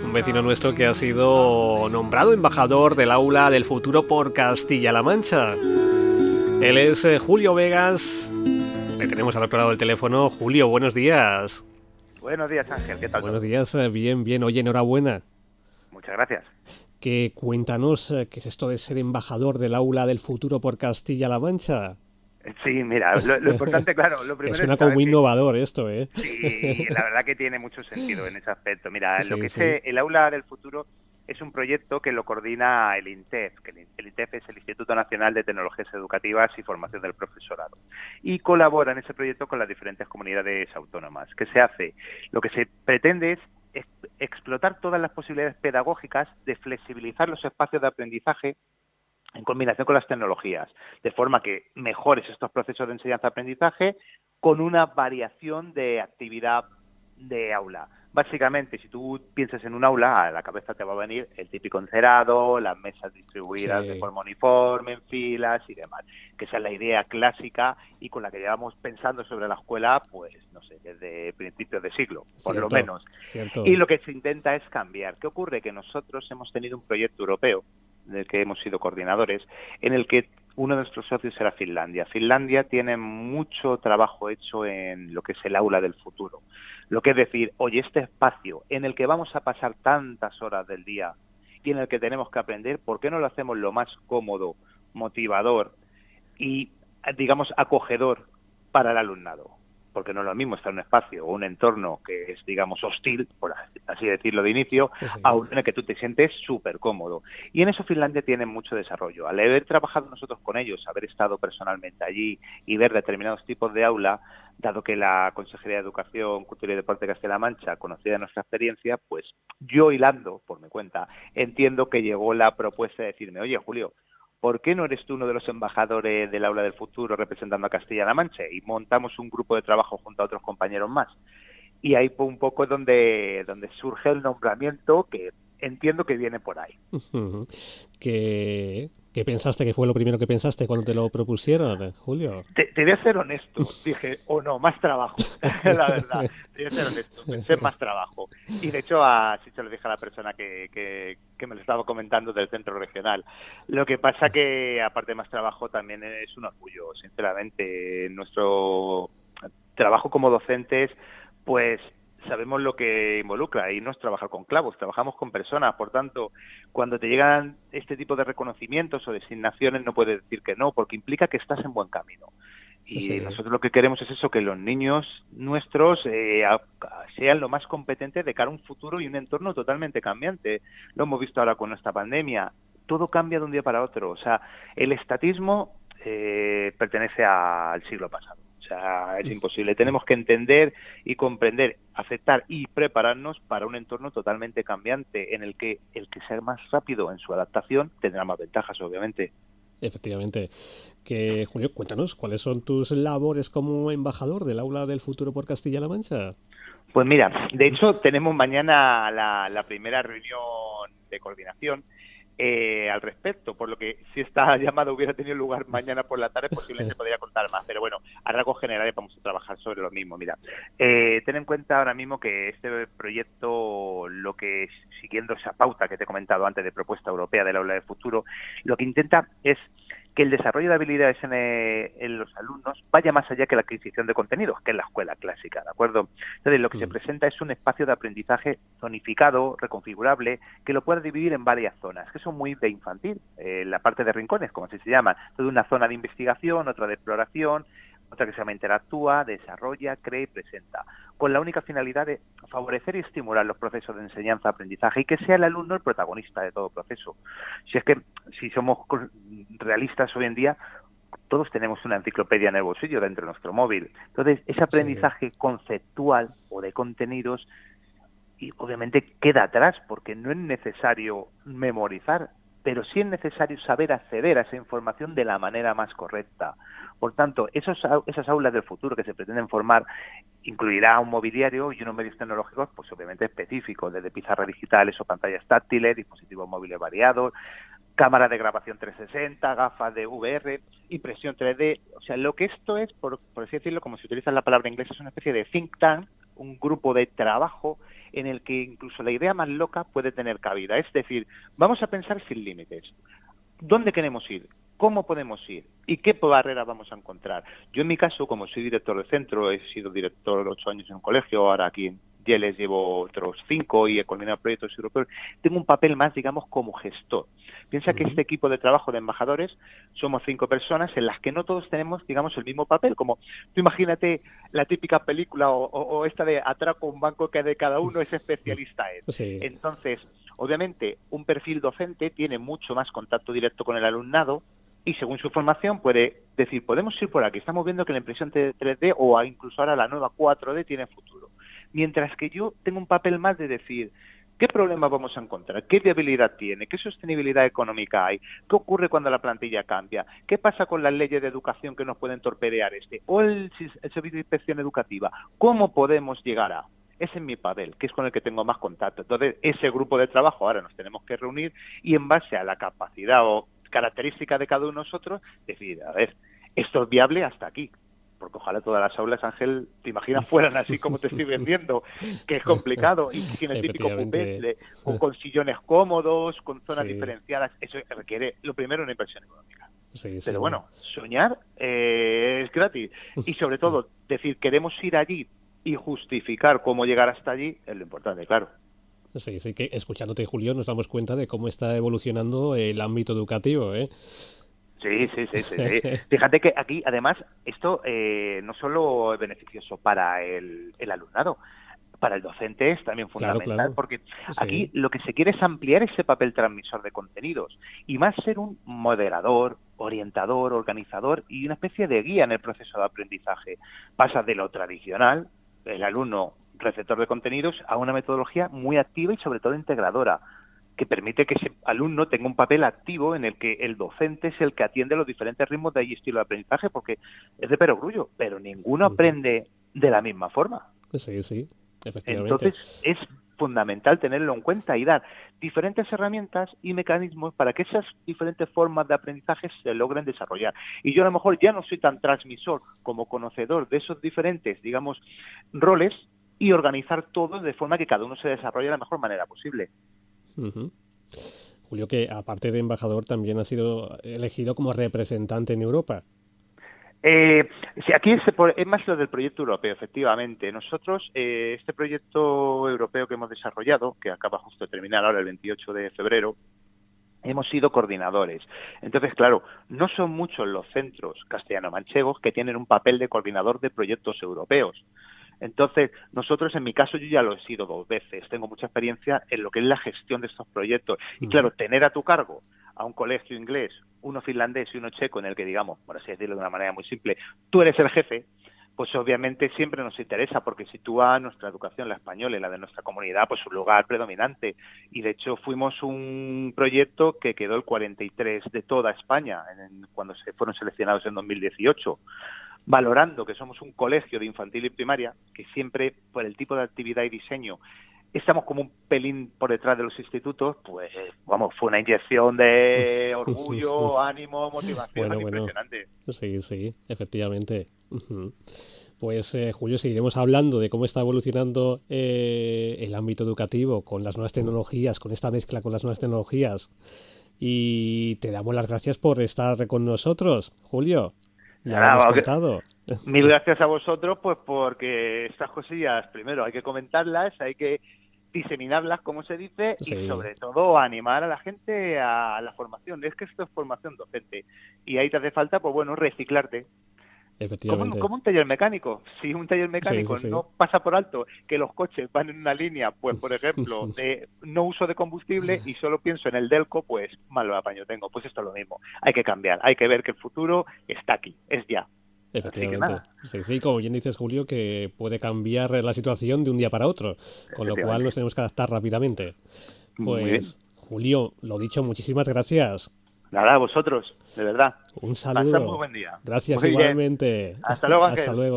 un vecino nuestro que ha sido nombrado embajador del Aula del Futuro por Castilla-La Mancha. Él es Julio Vegas. Le tenemos al otro lado del teléfono. Julio, buenos días. Buenos días, Ángel. ¿Qué tal Buenos todo? días, bien, bien. Oye, enhorabuena. Muchas gracias. Que cuéntanos, ¿qué es esto de ser embajador del Aula del Futuro por Castilla-La Mancha? Sí, mira, lo importante, claro, lo Que primero es suena como saber muy que innovador esto, ¿eh? sí, la verdad que tiene mucho sentido en ese aspecto. Mira, lo Sí, que es sí. el Aula del Futuro es un proyecto que lo coordina el INTEF, que el INTEF es el Instituto Nacional de Tecnologías Educativas y Formación del Profesorado, y colabora en ese proyecto con las diferentes comunidades autónomas. ¿Qué se hace? Lo que se pretende es explotar todas las posibilidades pedagógicas de flexibilizar los espacios de aprendizaje en combinación con las tecnologías, de forma que mejores estos procesos de enseñanza-aprendizaje con una variación de actividad de aula. Básicamente, si tú piensas en un aula, a la cabeza te va a venir el típico encerado, las mesas distribuidas de Sí, forma uniforme, en filas y demás, que esa es la idea clásica y con la que llevamos pensando sobre la escuela, pues, no sé, desde principios de siglo, por lo cierto, menos. Y cierto. lo que se intenta es cambiar. ¿Qué ocurre? Que nosotros hemos tenido un proyecto europeo del que hemos sido coordinadores, en el que uno de nuestros socios era Finlandia. Finlandia tiene mucho trabajo hecho en lo que es el aula del futuro. Lo que es decir, oye, este espacio en el que vamos a pasar tantas horas del día y en el que tenemos que aprender, ¿por qué no lo hacemos lo más cómodo, motivador y, digamos, acogedor para el alumnado? Porque no es lo mismo estar en un espacio o un entorno que es, digamos, hostil, por así decirlo de inicio, a Sí. uno en el que tú te sientes súper cómodo. Y en eso Finlandia tiene mucho desarrollo. Al haber trabajado nosotros con ellos, haber estado personalmente allí y ver determinados tipos de aula, dado que la Consejería de Educación, Cultura y Deporte de Castilla-La Mancha conocía de nuestra experiencia, pues yo, hilando por mi cuenta, entiendo que llegó la propuesta de decirme, oye, Julio, ¿por qué no eres tú uno de los embajadores del Aula del Futuro representando a Castilla-La Mancha? Y montamos un grupo de trabajo junto a otros compañeros más. Y ahí fue un poco donde surge el nombramiento, que entiendo que viene por ahí. Ujú. ¿Qué pensaste? ¿Qué fue lo primero que pensaste cuando te lo propusieron, Julio? Te voy a ser honesto, dije, o no, más trabajo, la verdad, te voy a ser honesto, pensé en más trabajo. Y de hecho, así se lo dije a la persona que me lo estaba comentando del centro regional. Lo que pasa que, aparte de más trabajo, también es un orgullo, sinceramente. Nuestro trabajo como docentes, pues sabemos lo que involucra y no es trabajar con clavos, trabajamos con personas, por tanto, cuando te llegan este tipo de reconocimientos o designaciones no puedes decir que no, porque implica que estás en buen camino. Y Sí. nosotros lo que queremos es eso, que los niños nuestros sean lo más competentes de cara a un futuro y un entorno totalmente cambiante. Lo hemos visto ahora con esta pandemia. Todo cambia de un día para otro. O sea, el estatismo pertenece al siglo pasado. O sea, es imposible. Tenemos que entender y comprender, aceptar y prepararnos para un entorno totalmente cambiante en el que sea más rápido en su adaptación tendrá más ventajas, obviamente. Efectivamente. Julio, cuéntanos, ¿cuáles son tus labores como embajador del Aula del Futuro por Castilla-La Mancha? Pues mira, de hecho tenemos mañana la primera reunión de coordinación al respecto, por lo que si esta llamada hubiera tenido lugar mañana por la tarde posiblemente podría contar más, pero bueno, a rasgos generales vamos a trabajar sobre lo mismo. Mira, ten en cuenta ahora mismo que este proyecto, lo que siguiendo esa pauta que te he comentado antes de propuesta europea del aula del futuro, lo que intenta es que el desarrollo de habilidades en los alumnos vaya más allá que la adquisición de contenidos, que es la escuela clásica, ¿de acuerdo? Entonces, lo que se presenta es un espacio de aprendizaje zonificado, reconfigurable, que lo puede dividir en varias zonas, que son muy de infantil, la parte de rincones, como así se llama, toda una zona de investigación, otra de exploración, otra que se llama interactúa, desarrolla, crea y presenta, con la única finalidad de favorecer y estimular los procesos de enseñanza-aprendizaje y que sea el alumno el protagonista de todo proceso. Si es que, si somos realistas hoy en día, todos tenemos una enciclopedia en el bolsillo dentro de nuestro móvil. Entonces, ese Sí. aprendizaje conceptual o de contenidos y obviamente queda atrás porque no es necesario memorizar, pero sí es necesario saber acceder a esa información de la manera más correcta. Por tanto, esas aulas del futuro que se pretenden formar incluirá un mobiliario y unos medios tecnológicos, pues obviamente específicos, desde pizarras digitales o pantallas táctiles, dispositivos móviles variados, cámara de grabación 360, gafas de VR, impresión 3D. O sea, lo que esto es, por así decirlo, como se utiliza la palabra inglesa, es una especie de think tank un grupo de trabajo en el que incluso la idea más loca puede tener cabida. Es decir, vamos a pensar sin límites. ¿Dónde queremos ir? ¿Cómo podemos ir? ¿Y qué barreras vamos a encontrar? Yo en mi caso, como soy director de centro, he sido director 8 años en un colegio, ahora aquí en Yeles llevo otros 5 y he coordinado proyectos europeos, tengo un papel más, digamos, como gestor. Piensa que este equipo de trabajo de embajadores somos 5 personas en las que no todos tenemos, digamos, el mismo papel. Como tú imagínate la típica película o esta de atraco un banco que de cada uno es especialista en. Sí. Entonces, obviamente, un perfil docente tiene mucho más contacto directo con el alumnado y según su formación puede decir, podemos ir por aquí, estamos viendo que la impresión 3D o incluso ahora la nueva 4D tiene futuro. Mientras que yo tengo un papel más de decir, ¿qué problemas vamos a encontrar? ¿Qué viabilidad tiene? ¿Qué sostenibilidad económica hay? ¿Qué ocurre cuando la plantilla cambia? ¿Qué pasa con las leyes de educación que nos pueden torpedear o el servicio de inspección educativa? ¿Cómo podemos llegar a...? Ese es mi papel, que es con el que tengo más contacto. Entonces, ese grupo de trabajo ahora nos tenemos que reunir y en base a la capacidad o característica de cada uno de nosotros, decir, a ver, esto es viable hasta aquí. Porque ojalá todas las aulas, Ángel, te imaginas, fueran así como te estoy vendiendo, que es complicado, y sin el típico pupitre, con sillones cómodos, con zonas diferenciadas, eso requiere, lo primero, una inversión económica. Pero bueno, soñar es gratis. Y sobre todo, decir, queremos ir allí y justificar cómo llegar hasta allí es lo importante, claro. Sí, sí, que escuchándote, Julio, nos damos cuenta de cómo está evolucionando el ámbito educativo, ¿eh? Sí. Fíjate que aquí, además, esto no solo es beneficioso para el alumnado, para el docente es también fundamental, claro. Porque aquí lo que se quiere es ampliar ese papel transmisor de contenidos y más ser un moderador, orientador, organizador y una especie de guía en el proceso de aprendizaje. Pasa de lo tradicional, el alumno receptor de contenidos, a una metodología muy activa y sobre todo integradora, que permite que ese alumno tenga un papel activo en el que el docente es el que atiende los diferentes ritmos de estilo de aprendizaje, porque es de perogrullo, pero ninguno aprende de la misma forma. Sí, efectivamente. Entonces es fundamental tenerlo en cuenta y dar diferentes herramientas y mecanismos para que esas diferentes formas de aprendizaje se logren desarrollar. Y yo a lo mejor ya no soy tan transmisor como conocedor de esos diferentes, digamos, roles y organizar todo de forma que cada uno se desarrolle de la mejor manera posible. Julio, que aparte de embajador también ha sido elegido como representante en Europa. Sí, aquí es más lo del proyecto europeo, efectivamente. Nosotros, este proyecto europeo que hemos desarrollado, que acaba justo de terminar ahora el 28 de febrero, hemos sido coordinadores. Entonces, claro, no son muchos los centros castellano-manchegos que tienen un papel de coordinador de proyectos europeos. Entonces, nosotros, en mi caso, yo ya lo he sido 2 veces. Tengo mucha experiencia en lo que es la gestión de estos proyectos. Y claro, tener a tu cargo a un colegio inglés, uno finlandés y uno checo, en el que, digamos, por así decirlo de una manera muy simple, tú eres el jefe, pues obviamente siempre nos interesa, porque sitúa nuestra educación, la española y la de nuestra comunidad, pues un lugar predominante. Y de hecho fuimos un proyecto que quedó el 43 de toda España, cuando se fueron seleccionados en 2018. Valorando que somos un colegio de infantil y primaria, que siempre, por el tipo de actividad y diseño, estamos como un pelín por detrás de los institutos, pues, vamos, fue una inyección de orgullo, ánimo, motivación impresionante. Sí, efectivamente. Pues, Julio, seguiremos hablando de cómo está evolucionando el ámbito educativo con las nuevas tecnologías, con esta mezcla con las nuevas tecnologías. Y te damos las gracias por estar con nosotros, Julio. Mil gracias a vosotros, pues porque estas cosillas, primero hay que comentarlas, hay que diseminarlas, como se dice, y sobre todo animar a la gente a la formación. Es que esto es formación docente y ahí te hace falta, pues bueno, reciclarte. Efectivamente. Como un taller mecánico. Si un taller mecánico no pasa por alto que los coches van en una línea, pues por ejemplo, de no uso de combustible y solo pienso en el Delco, pues malo apaño tengo. Pues esto es lo mismo. Hay que cambiar, hay que ver que el futuro está aquí, es ya. Efectivamente. Sí, como bien dices, Julio, que puede cambiar la situación de un día para otro, con lo cual nos tenemos que adaptar rápidamente. Pues, Julio, lo dicho, muchísimas gracias. Nada, a vosotros, de verdad. Un saludo. Hasta muy buen día. Gracias, igualmente. Hasta luego, Ángel. Hasta luego.